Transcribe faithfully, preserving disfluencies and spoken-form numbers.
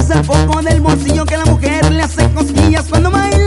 es el foco del bolsillo que la mujer le hace cosquillas cuando baila.